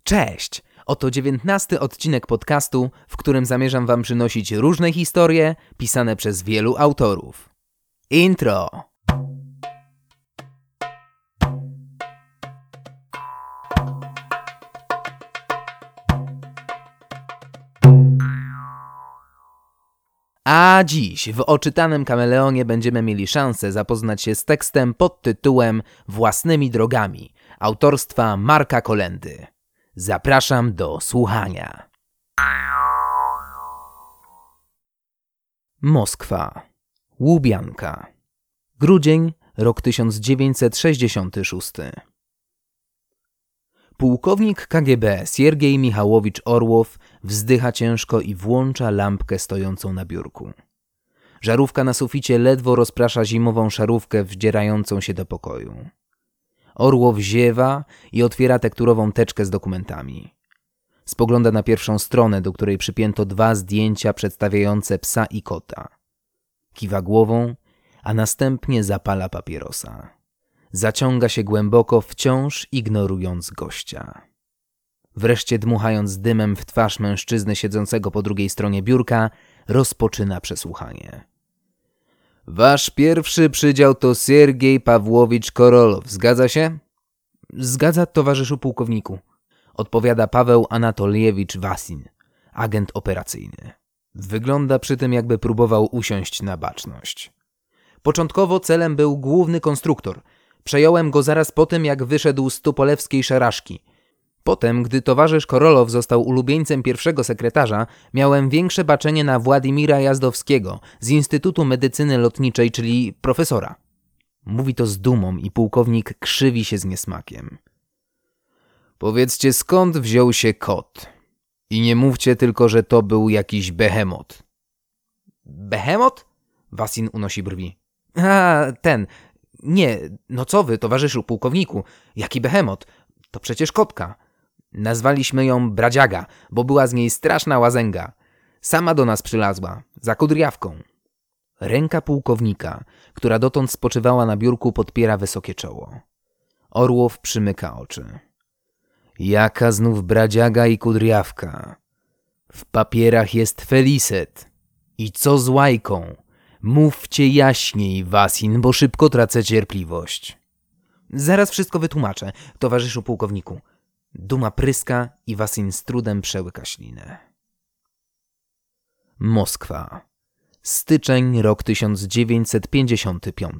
Cześć! Oto 19. odcinek podcastu, w którym zamierzam wam przynosić różne historie pisane przez wielu autorów. Intro! A dziś w oczytanym Kameleonie będziemy mieli szansę zapoznać się z tekstem pod tytułem Własnymi drogami autorstwa Marka Kolendy. Zapraszam do słuchania. Moskwa. Łubianka. Grudzień, rok 1966. Pułkownik KGB Siergiej Michałowicz Orłow wzdycha ciężko i włącza lampkę stojącą na biurku. Żarówka na suficie ledwo rozprasza zimową szarówkę wdzierającą się do pokoju. Orłow ziewa i otwiera tekturową teczkę z dokumentami. Spogląda na pierwszą stronę, do której przypięto 2 zdjęcia przedstawiające psa i kota. Kiwa głową, a następnie zapala papierosa. Zaciąga się głęboko, wciąż ignorując gościa. Wreszcie dmuchając dymem w twarz mężczyzny siedzącego po drugiej stronie biurka, rozpoczyna przesłuchanie. Wasz pierwszy przydział to Siergiej Pawłowicz Korolow, zgadza się? Zgadza, towarzyszu pułkowniku, odpowiada Paweł Anatoliewicz Wasin, agent operacyjny. Wygląda przy tym, jakby próbował usiąść na baczność. Początkowo celem był główny konstruktor. Przejąłem go zaraz po tym, jak wyszedł z tupolewskiej szaraszki. Potem, gdy towarzysz Korolow został ulubieńcem pierwszego sekretarza, miałem większe baczenie na Władimira Jazdowskiego z Instytutu Medycyny Lotniczej, czyli profesora. Mówi to z dumą i pułkownik krzywi się z niesmakiem. Powiedzcie, skąd wziął się kot? I nie mówcie tylko, że to był jakiś behemot. Behemot? Wasin unosi brwi. Nie, no co wy, towarzyszu pułkowniku, jaki behemot? To przecież kotka. Nazwaliśmy ją Bradziaga, bo była z niej straszna łazęga. Sama do nas przylazła, za kudriawką. Ręka pułkownika, która dotąd spoczywała na biurku, podpiera wysokie czoło. Orłow przymyka oczy. Jaka znów Bradziaga i kudriawka? W papierach jest Feliset. I co z łajką? Mówcie jaśniej, Wasin, bo szybko tracę cierpliwość. Zaraz wszystko wytłumaczę, towarzyszu pułkowniku. Duma pryska i Wasin z trudem przełyka ślinę. Moskwa. Styczeń, rok 1955.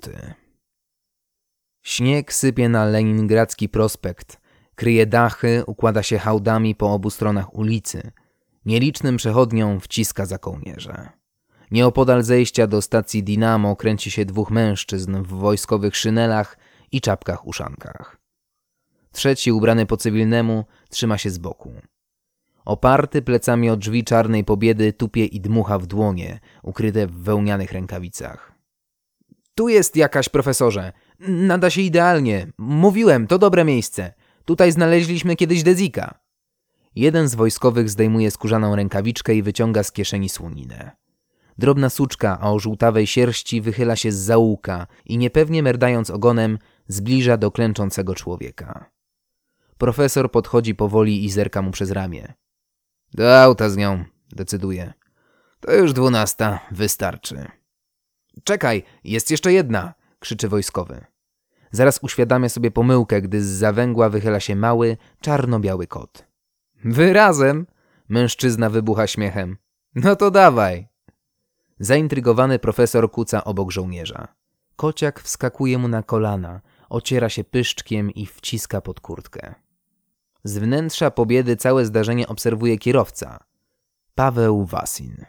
Śnieg sypie na Leningradzki prospekt, kryje dachy, układa się hałdami po obu stronach ulicy. Nielicznym przechodniom wciska za kołnierze. Nieopodal zejścia do stacji Dinamo kręci się 2 mężczyzn w wojskowych szynelach i czapkach-uszankach. Trzeci, ubrany po cywilnemu, trzyma się z boku. Oparty plecami o drzwi Czarnej Pobiedy tupie i dmucha w dłonie, ukryte w wełnianych rękawicach. Tu jest jakaś, profesorze. Nada się idealnie. Mówiłem, to dobre miejsce. Tutaj znaleźliśmy kiedyś Dezika. Jeden z wojskowych zdejmuje skórzaną rękawiczkę i wyciąga z kieszeni słoninę. Drobna suczka o żółtawej sierści wychyla się z zaułka i niepewnie merdając ogonem zbliża do klęczącego człowieka. Profesor podchodzi powoli i zerka mu przez ramię. Do auta z nią, decyduje. To już 12, wystarczy. Czekaj, jest jeszcze jedna, krzyczy wojskowy. Zaraz uświadamia sobie pomyłkę, gdy zza węgła wychyla się mały, czarno-biały kot. Wy razem? Mężczyzna wybucha śmiechem. No to dawaj. Zaintrygowany profesor kuca obok żołnierza. Kociak wskakuje mu na kolana, ociera się pyszczkiem i wciska pod kurtkę. Z wnętrza Pobiedy całe zdarzenie obserwuje kierowca. Paweł Wasin.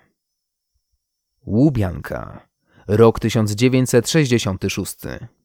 Łubianka. Rok 1966.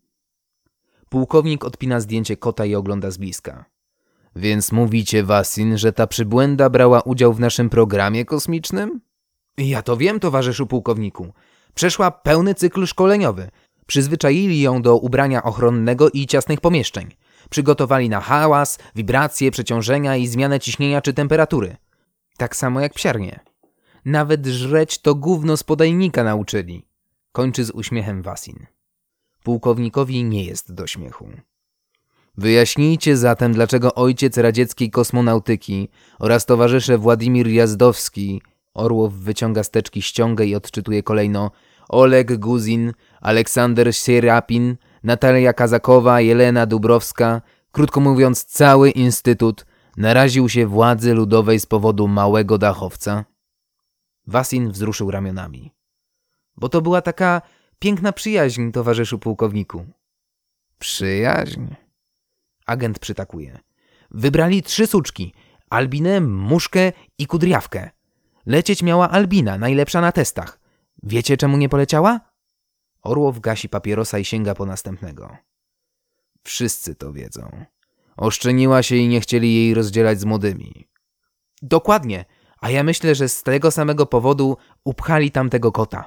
Pułkownik odpina zdjęcie kota i ogląda z bliska. Więc mówicie, Wasin, że ta przybłęda brała udział w naszym programie kosmicznym? Ja to wiem, towarzyszu pułkowniku. Przeszła pełny cykl szkoleniowy. Przyzwyczaili ją do ubrania ochronnego i ciasnych pomieszczeń. Przygotowali na hałas, wibracje, przeciążenia i zmianę ciśnienia czy temperatury. Tak samo jak psiarnie. Nawet żreć to gówno z podajnika nauczyli. Kończy z uśmiechem Wasin. Pułkownikowi nie jest do śmiechu. Wyjaśnijcie zatem, dlaczego ojciec radzieckiej kosmonautyki oraz towarzysze Władimir Jazdowski, Orłow wyciąga z teczki ściągę i odczytuje kolejno, Oleg Guzin, Aleksander Sierapin, Natalia Kazakowa, Jelena Dubrowska, krótko mówiąc cały instytut, naraził się władzy ludowej z powodu małego dachowca? Wasin wzruszył ramionami. Bo to była taka piękna przyjaźń, towarzyszu pułkowniku. Przyjaźń? Agent przytakuje. Wybrali 3 suczki. Albinę, Muszkę i Kudriawkę. Lecieć miała Albina, najlepsza na testach. Wiecie, czemu nie poleciała? Orłow gasi papierosa i sięga po następnego. Wszyscy to wiedzą. Oszczeniła się i nie chcieli jej rozdzielać z młodymi. Dokładnie, a ja myślę, że z tego samego powodu upchali tamtego kota.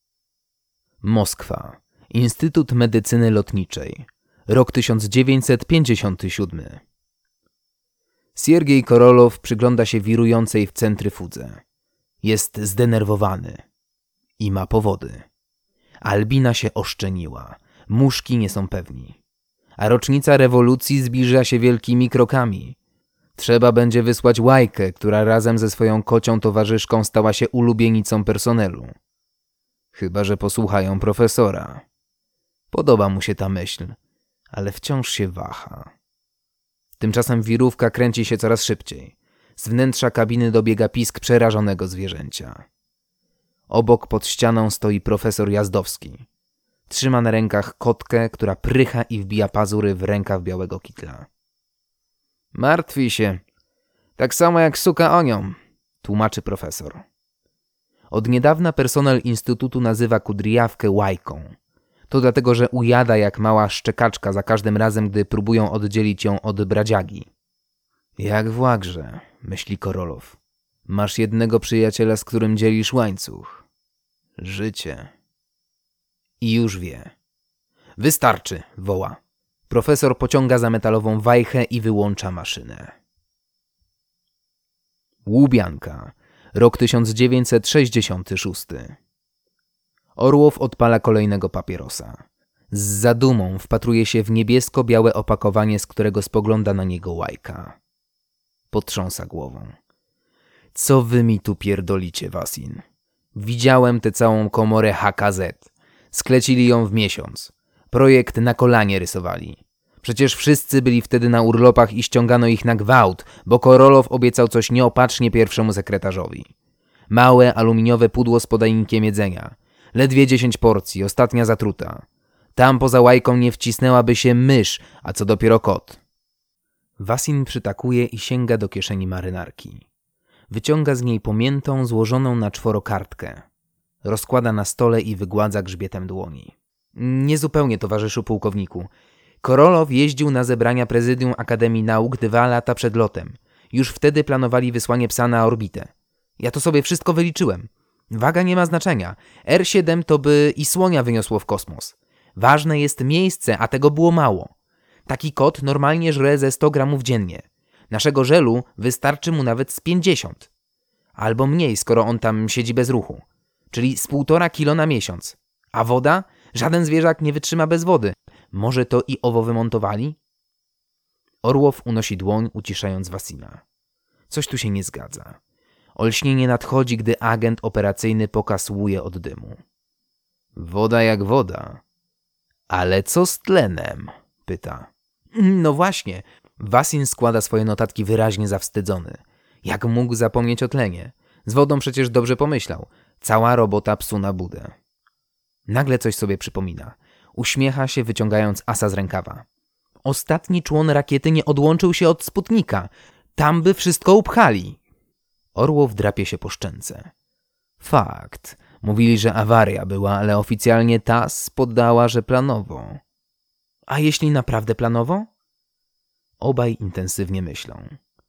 Moskwa. Instytut Medycyny Lotniczej. Rok 1957. Siergiej Korolow przygląda się wirującej w centryfudze. Jest zdenerwowany. I ma powody. Albina się oszczeniła. Muszki nie są pewni. A rocznica rewolucji zbliża się wielkimi krokami. Trzeba będzie wysłać Łajkę, która razem ze swoją kocią towarzyszką stała się ulubienicą personelu. Chyba że posłuchają profesora. Podoba mu się ta myśl, ale wciąż się waha. Tymczasem wirówka kręci się coraz szybciej. Z wnętrza kabiny dobiega pisk przerażonego zwierzęcia. Obok pod ścianą stoi profesor Jazdowski. Trzyma na rękach kotkę, która prycha i wbija pazury w rękaw białego kitla. Martwi się. Tak samo jak suka o nią, tłumaczy profesor. Od niedawna personel instytutu nazywa Kudriawkę Łajką. To dlatego, że ujada jak mała szczekaczka za każdym razem, gdy próbują oddzielić ją od bradziagi. Jak w łagrze, myśli Korolow. Masz jednego przyjaciela, z którym dzielisz łańcuch. Życie. I już wie. Wystarczy, woła. Profesor pociąga za metalową wajchę i wyłącza maszynę. Łubianka. Rok 1966. Orłow odpala kolejnego papierosa. Z zadumą wpatruje się w niebiesko-białe opakowanie, z którego spogląda na niego Łajka. Potrząsa głową. Co wy mi tu pierdolicie, Wasin? Widziałem tę całą komorę HKZ. Sklecili ją w miesiąc. Projekt na kolanie rysowali. Przecież wszyscy byli wtedy na urlopach i ściągano ich na gwałt, bo Korolow obiecał coś nieopatrznie pierwszemu sekretarzowi. Małe aluminiowe pudło z podajnikiem jedzenia. Ledwie 10 porcji, ostatnia zatruta. Tam poza Łajką nie wcisnęłaby się mysz, a co dopiero kot. Wasin przytakuje i sięga do kieszeni marynarki. Wyciąga z niej pomiętą, złożoną na 4 kartkę. Rozkłada na stole i wygładza grzbietem dłoni. Niezupełnie, towarzyszu pułkowniku. Korolow jeździł na zebrania Prezydium Akademii Nauk 2 lata przed lotem. Już wtedy planowali wysłanie psa na orbitę. Ja to sobie wszystko wyliczyłem. Waga nie ma znaczenia. R7 to by i słonia wyniosło w kosmos. Ważne jest miejsce, a tego było mało. Taki kot normalnie żre ze 100 gramów dziennie. Naszego żelu wystarczy mu nawet z 50. Albo mniej, skoro on tam siedzi bez ruchu. Czyli z 1,5 kilo na miesiąc. A woda? Żaden zwierzak nie wytrzyma bez wody. Może to i owo wymontowali? Orłow unosi dłoń, uciszając Wasina. Coś tu się nie zgadza. Olśnienie nadchodzi, gdy agent operacyjny pokasłuje od dymu. Woda jak woda. Ale co z tlenem? Pyta. No właśnie. Wasin składa swoje notatki wyraźnie zawstydzony. Jak mógł zapomnieć o tlenie? Z wodą przecież dobrze pomyślał. Cała robota psu na budę. Nagle coś sobie przypomina. Uśmiecha się, wyciągając asa z rękawa. Ostatni człon rakiety nie odłączył się od Sputnika. Tam by wszystko upchali. Orłow drapie się po szczęce. Fakt. Mówili, że awaria była, ale oficjalnie TASS poddała, że planowo. A jeśli naprawdę planowo? Obaj intensywnie myślą.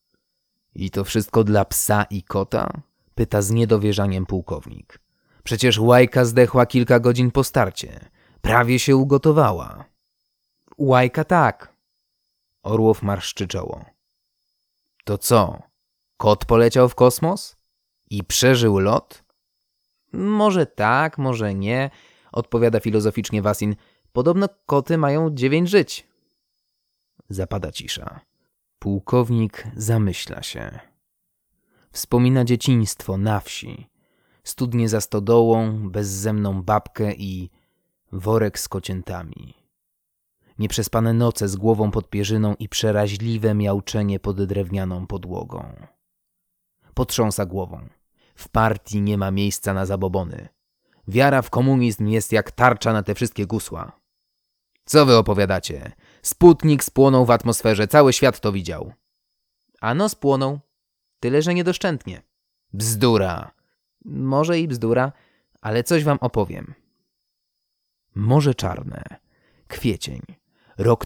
I to wszystko dla psa i kota? Pyta z niedowierzaniem pułkownik. Przecież Łajka zdechła kilka godzin po starcie. Prawie się ugotowała. Łajka tak. Orłow marszczy czoło. To co? Kot poleciał w kosmos? I przeżył lot? Może tak, może nie, odpowiada filozoficznie Wasin. Podobno koty mają 9 żyć. Zapada cisza. Pułkownik zamyśla się. Wspomina dzieciństwo na wsi, studnie za stodołą, bezzemną babkę i worek z kociętami. Nieprzespane noce z głową pod pierzyną i przeraźliwe miauczenie pod drewnianą podłogą. Potrząsa głową. W partii nie ma miejsca na zabobony. Wiara w komunizm jest jak tarcza na te wszystkie gusła. Co wy opowiadacie? Sputnik spłonął w atmosferze, cały świat to widział. Ano spłonął, tyle że niedoszczętnie. Bzdura. Może i bzdura, ale coś wam opowiem. Morze Czarne. Kwiecień. Rok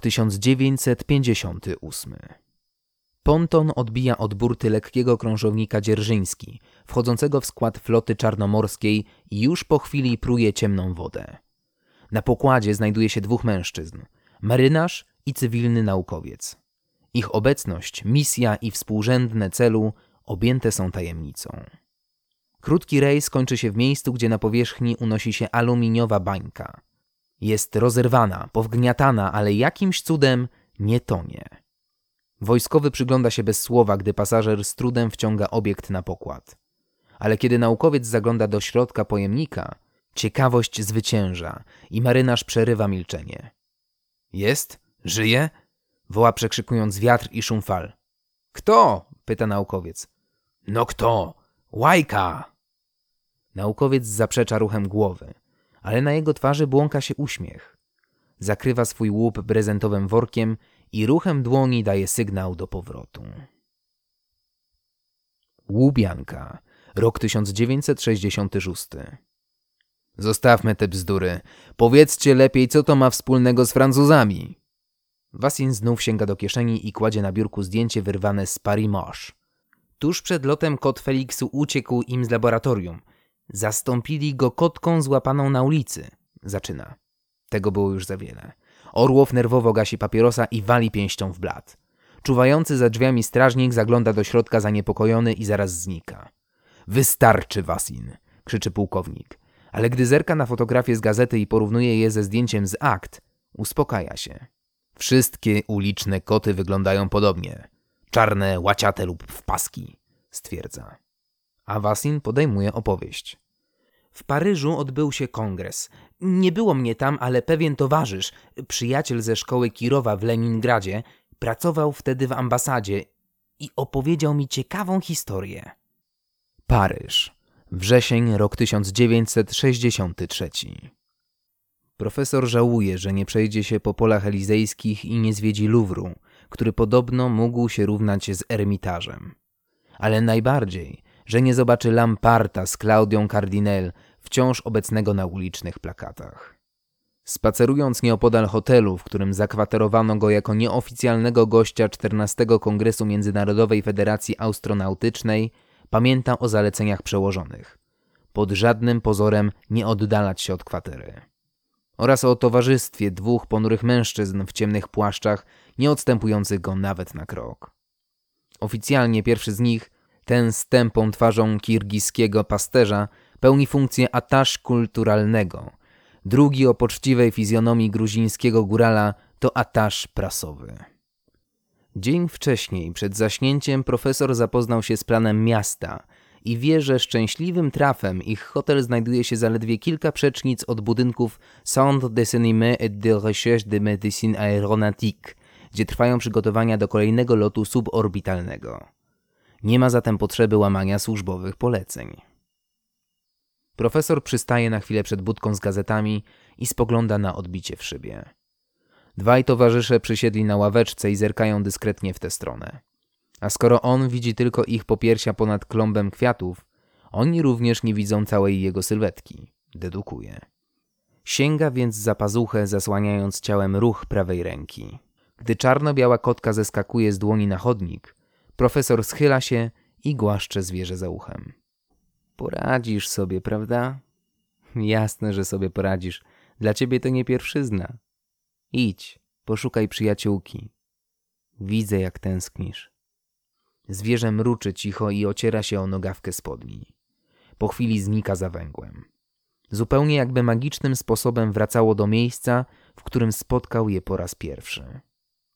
1958. Ponton odbija od burty lekkiego krążownika Dzierżyński, wchodzącego w skład floty czarnomorskiej i już po chwili pruje ciemną wodę. Na pokładzie znajduje się 2 mężczyzn, marynarz i cywilny naukowiec. Ich obecność, misja i współrzędne celu objęte są tajemnicą. Krótki rejs kończy się w miejscu, gdzie na powierzchni unosi się aluminiowa bańka. Jest rozerwana, powgniatana, ale jakimś cudem nie tonie. Wojskowy przygląda się bez słowa, gdy pasażer z trudem wciąga obiekt na pokład. Ale kiedy naukowiec zagląda do środka pojemnika, ciekawość zwycięża i marynarz przerywa milczenie. Jest? Żyje? Woła przekrzykując wiatr i szum fal. Kto? Pyta naukowiec. No kto? Łajka! Naukowiec zaprzecza ruchem głowy, ale na jego twarzy błąka się uśmiech. Zakrywa swój łup brezentowym workiem i ruchem dłoni daje sygnał do powrotu. Łubianka. Rok 1966. Zostawmy te bzdury. Powiedzcie lepiej, co to ma wspólnego z Francuzami. Wasin znów sięga do kieszeni i kładzie na biurku zdjęcie wyrwane z Paris Moche. Tuż przed lotem kot Feliksu uciekł im z laboratorium. Zastąpili go kotką złapaną na ulicy. Zaczyna. Tego było już za wiele. Orłow nerwowo gasi papierosa i wali pięścią w blat. Czuwający za drzwiami strażnik zagląda do środka zaniepokojony i zaraz znika. Wystarczy, Wasin! Krzyczy pułkownik. Ale gdy zerka na fotografię z gazety i porównuje je ze zdjęciem z akt, uspokaja się. Wszystkie uliczne koty wyglądają podobnie. Czarne, łaciate lub w paski, stwierdza. A Wasin podejmuje opowieść. W Paryżu odbył się kongres. Nie było mnie tam, ale pewien towarzysz, przyjaciel ze szkoły Kirowa w Leningradzie, pracował wtedy w ambasadzie i opowiedział mi ciekawą historię. Paryż. Wrzesień, rok 1963. Profesor żałuje, że nie przejdzie się po polach elizejskich i nie zwiedzi Luwru, który podobno mógł się równać z Ermitażem. Ale najbardziej, że nie zobaczy Lamparta z Claudią Cardinal, wciąż obecnego na ulicznych plakatach. Spacerując nieopodal hotelu, w którym zakwaterowano go jako nieoficjalnego gościa 14 Kongresu Międzynarodowej Federacji Astronautycznej, pamięta o zaleceniach przełożonych. Pod żadnym pozorem nie oddalać się od kwatery. Oraz o towarzystwie 2 ponurych mężczyzn w ciemnych płaszczach, nie odstępujących go nawet na krok. Oficjalnie pierwszy z nich, ten z tępą twarzą kirgiskiego pasterza, pełni funkcję attache kulturalnego. Drugi o poczciwej fizjonomii gruzińskiego górala to attache prasowy. Dzień wcześniej, przed zaśnięciem, profesor zapoznał się z planem miasta i wie, że szczęśliwym trafem ich hotel znajduje się zaledwie kilka przecznic od budynków Centre des Cinémas et de Recherche de Médecine Aéronautique, gdzie trwają przygotowania do kolejnego lotu suborbitalnego. Nie ma zatem potrzeby łamania służbowych poleceń. Profesor przystaje na chwilę przed budką z gazetami i spogląda na odbicie w szybie. 2 towarzysze przysiedli na ławeczce i zerkają dyskretnie w tę stronę. A skoro on widzi tylko ich popiersia ponad klombem kwiatów, oni również nie widzą całej jego sylwetki, dedukuje. Sięga więc za pazuchę, zasłaniając ciałem ruch prawej ręki. Gdy czarno-biała kotka zeskakuje z dłoni na chodnik, profesor schyla się i głaszcze zwierzę za uchem. Poradzisz sobie, prawda? Jasne, że sobie poradzisz. Dla ciebie to nie pierwszyzna. Idź, poszukaj przyjaciółki. Widzę, jak tęsknisz. Zwierzę mruczy cicho i ociera się o nogawkę spodni. Po chwili znika za węgłem. Zupełnie jakby magicznym sposobem wracało do miejsca, w którym spotkał je po raz pierwszy.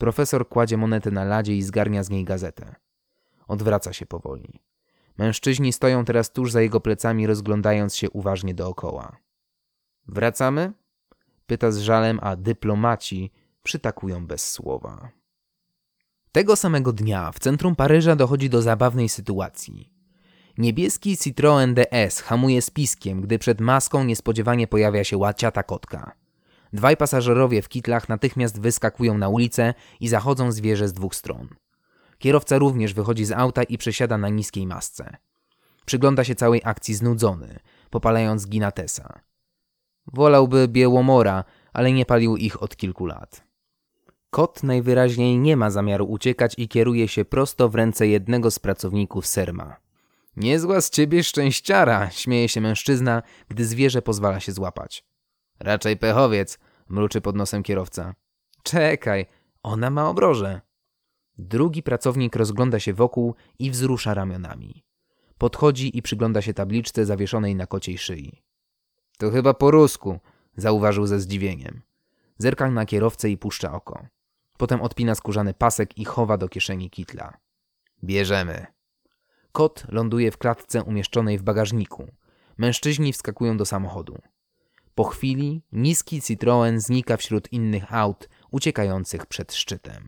Profesor kładzie monetę na ladzie i zgarnia z niej gazetę. Odwraca się powoli. Mężczyźni stoją teraz tuż za jego plecami, rozglądając się uważnie dookoła. Wracamy? Pyta z żalem, a dyplomaci przytakują bez słowa. Tego samego dnia w centrum Paryża dochodzi do zabawnej sytuacji. Niebieski Citroën DS hamuje z piskiem, gdy przed maską niespodziewanie pojawia się łaciata kotka. Dwaj pasażerowie w kitlach natychmiast wyskakują na ulicę i zachodzą zwierzę z dwóch stron. Kierowca również wychodzi z auta i przesiada na niskiej masce. Przygląda się całej akcji znudzony, popalając ginatesa. Wolałby Białomora, ale nie palił ich od kilku lat. Kot najwyraźniej nie ma zamiaru uciekać i kieruje się prosto w ręce jednego z pracowników Serma. Niezła z ciebie szczęściara, śmieje się mężczyzna, gdy zwierzę pozwala się złapać. Raczej pechowiec, mruczy pod nosem kierowca. Czekaj, ona ma obroże. Drugi pracownik rozgląda się wokół i wzrusza ramionami. Podchodzi i przygląda się tabliczce zawieszonej na kociej szyi. To chyba po rusku, zauważył ze zdziwieniem. Zerka na kierowcę i puszcza oko. Potem odpina skórzany pasek i chowa do kieszeni kitla. Bierzemy. Kot ląduje w klatce umieszczonej w bagażniku. Mężczyźni wskakują do samochodu. Po chwili niski Citroën znika wśród innych aut uciekających przed szczytem.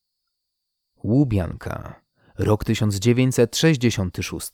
Łubianka. Rok 1966.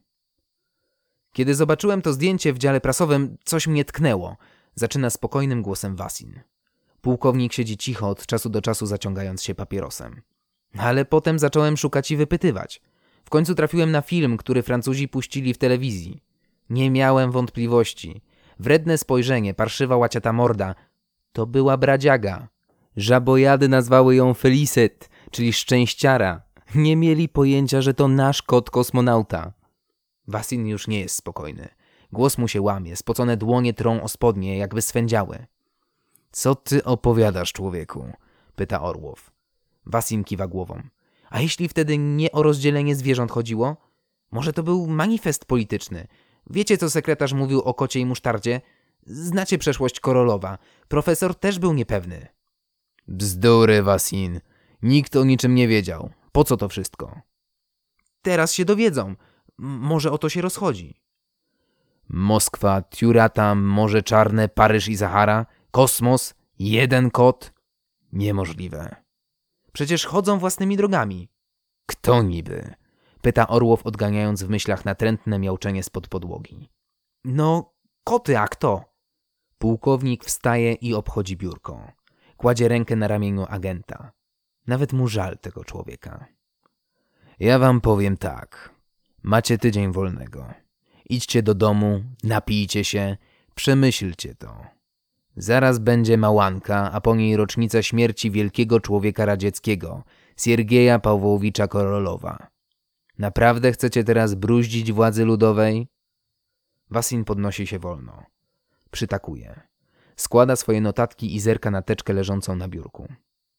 Kiedy zobaczyłem to zdjęcie w dziale prasowym, coś mnie tknęło. Zaczyna spokojnym głosem Wasin. Pułkownik siedzi cicho od czasu do czasu, zaciągając się papierosem. Ale potem zacząłem szukać i wypytywać. W końcu trafiłem na film, który Francuzi puścili w telewizji. Nie miałem wątpliwości. Wredne spojrzenie, parszywa łaciata morda. To była bradziaga. Żabojady nazwały ją Felicet, czyli szczęściara. Nie mieli pojęcia, że to nasz kot kosmonauta. Wasin już nie jest spokojny. Głos mu się łamie, spocone dłonie trą o spodnie, jakby swędziały. Co ty opowiadasz, człowieku? Pyta Orłow. Wasin kiwa głową. A jeśli wtedy nie o rozdzielenie zwierząt chodziło? Może to był manifest polityczny? Wiecie, co sekretarz mówił o kocie i musztardzie? Znacie przeszłość Korolowa. Profesor też był niepewny. Bzdury, Wasin. Nikt o niczym nie wiedział. Po co to wszystko? Teraz się dowiedzą. Może o to się rozchodzi. Moskwa, Tiurata, Morze Czarne, Paryż i Sahara, kosmos, jeden kot. Niemożliwe. Przecież chodzą własnymi drogami. Kto niby? Pyta Orłow, odganiając w myślach natrętne miauczenie spod podłogi. No, koty, a kto? Pułkownik wstaje i obchodzi biurko. Kładzie rękę na ramieniu agenta. Nawet mu żal tego człowieka. Ja wam powiem tak. Macie tydzień wolnego. Idźcie do domu, napijcie się, przemyślcie to. Zaraz będzie Małanka, a po niej rocznica śmierci wielkiego człowieka radzieckiego, Siergieja Pawłowicza Korolowa. Naprawdę chcecie teraz bruździć władzy ludowej? Wasin podnosi się wolno. Przytakuje. Składa swoje notatki i zerka na teczkę leżącą na biurku.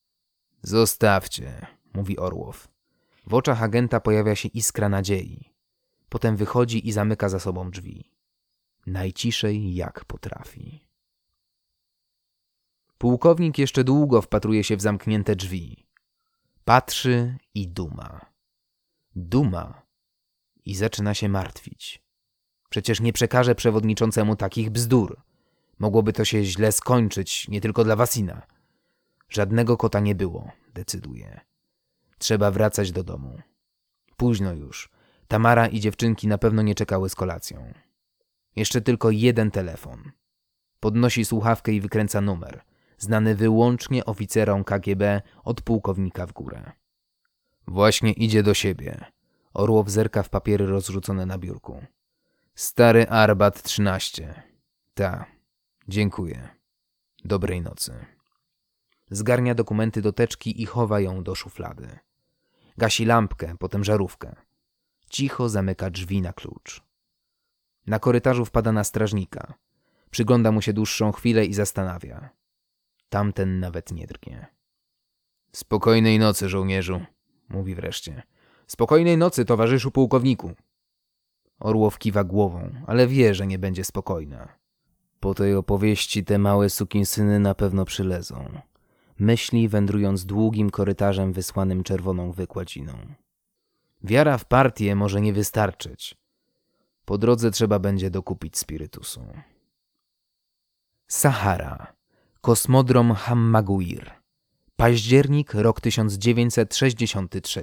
Zostawcie, mówi Orłow. W oczach agenta pojawia się iskra nadziei. Potem wychodzi i zamyka za sobą drzwi. Najciszej jak potrafi. Pułkownik jeszcze długo wpatruje się w zamknięte drzwi. Patrzy i duma. Duma i zaczyna się martwić. Przecież nie przekaże przewodniczącemu takich bzdur. Mogłoby to się źle skończyć, nie tylko dla Wasina. Żadnego kota nie było, decyduje. Trzeba wracać do domu. Późno już. Tamara i dziewczynki na pewno nie czekały z kolacją. Jeszcze tylko jeden telefon. Podnosi słuchawkę i wykręca numer, znany wyłącznie oficerom KGB od pułkownika w górę. Właśnie idzie do siebie. Orłow zerka w papiery rozrzucone na biurku. Stary Arbat 13. Ta. Dziękuję. Dobrej nocy. Zgarnia dokumenty do teczki i chowa ją do szuflady. Gasi lampkę, potem żarówkę. Cicho zamyka drzwi na klucz. Na korytarzu wpada na strażnika. Przygląda mu się dłuższą chwilę i zastanawia. Tamten nawet nie drgnie. Spokojnej nocy, żołnierzu, mówi wreszcie. Spokojnej nocy, towarzyszu pułkowniku. Orłow kiwa głową, ale wie, że nie będzie spokojna. Po tej opowieści te małe sukinsyny na pewno przylezą. myśli wędrując długim korytarzem wysłanym czerwoną wykładziną. Wiara w partię może nie wystarczyć. Po drodze trzeba będzie dokupić spirytusu. Sahara. Kosmodrom Hammaguir. Październik, rok 1963.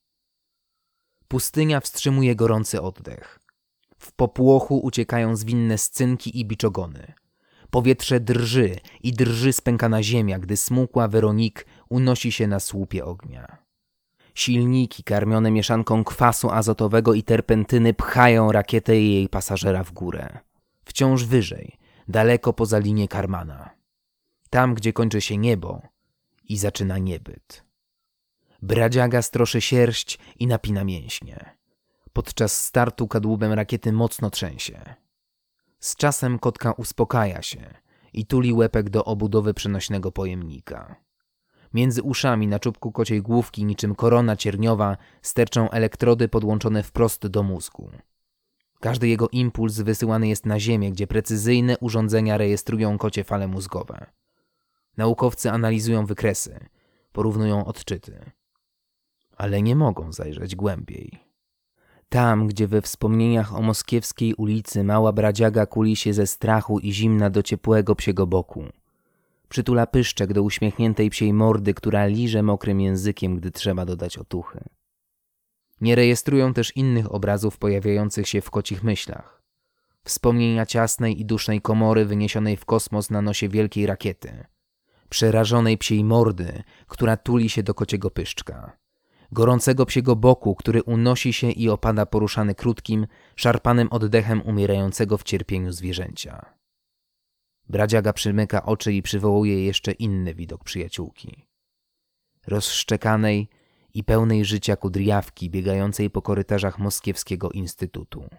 Pustynia wstrzymuje gorący oddech. W popłochu uciekają zwinne scynki i biczogony. Powietrze drży i drży spękana ziemia, gdy smukła Weronique unosi się na słupie ognia. Silniki karmione mieszanką kwasu azotowego i terpentyny pchają rakietę i jej pasażera w górę. Wciąż wyżej, daleko poza linię Karmana. Tam, gdzie kończy się niebo i zaczyna niebyt. Bradziaga stroszy sierść i napina mięśnie. Podczas startu kadłubem rakiety mocno trzęsie. Z czasem kotka uspokaja się i tuli łepek do obudowy przenośnego pojemnika. Między uszami na czubku kociej główki niczym korona cierniowa sterczą elektrody podłączone wprost do mózgu. Każdy jego impuls wysyłany jest na ziemię, gdzie precyzyjne urządzenia rejestrują kocie fale mózgowe. Naukowcy analizują wykresy, porównują odczyty, ale nie mogą zajrzeć głębiej. Tam, gdzie we wspomnieniach o Moskiewskiej ulicy mała bradziaga kuli się ze strachu i zimna do ciepłego psiego boku. Przytula pyszczek do uśmiechniętej psiej mordy, która liże mokrym językiem, gdy trzeba dodać otuchy. Nie rejestrują też innych obrazów pojawiających się w kocich myślach. Wspomnienia ciasnej i dusznej komory wyniesionej w kosmos na nosie wielkiej rakiety. Przerażonej psiej mordy, która tuli się do kociego pyszczka. Gorącego psiego boku, który unosi się i opada poruszany krótkim, szarpanym oddechem umierającego w cierpieniu zwierzęcia. Bradziaga przymyka oczy i przywołuje jeszcze inny widok przyjaciółki. Rozszczekanej i pełnej życia kudriawki biegającej po korytarzach Moskiewskiego Instytutu.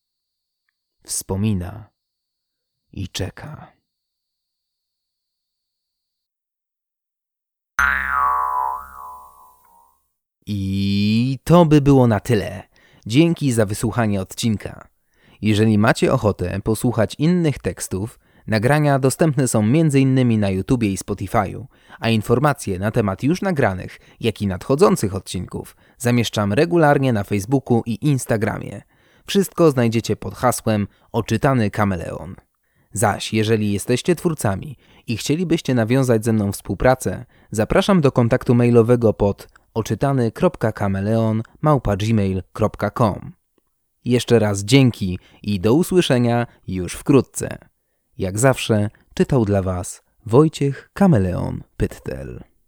Wspomina i czeka. I to by było na tyle. Dzięki za wysłuchanie odcinka. Jeżeli macie ochotę posłuchać innych tekstów, nagrania dostępne są m.in. na YouTubie i Spotify'u, a informacje na temat już nagranych, jak i nadchodzących odcinków zamieszczam regularnie na Facebooku i Instagramie. Wszystko znajdziecie pod hasłem Oczytany Kameleon. Zaś jeżeli jesteście twórcami i chcielibyście nawiązać ze mną współpracę, zapraszam do kontaktu mailowego pod oczytany.kameleon@gmail.com. Jeszcze raz dzięki i do usłyszenia już wkrótce. Jak zawsze czytał dla Was Wojciech Kameleon Pyttel.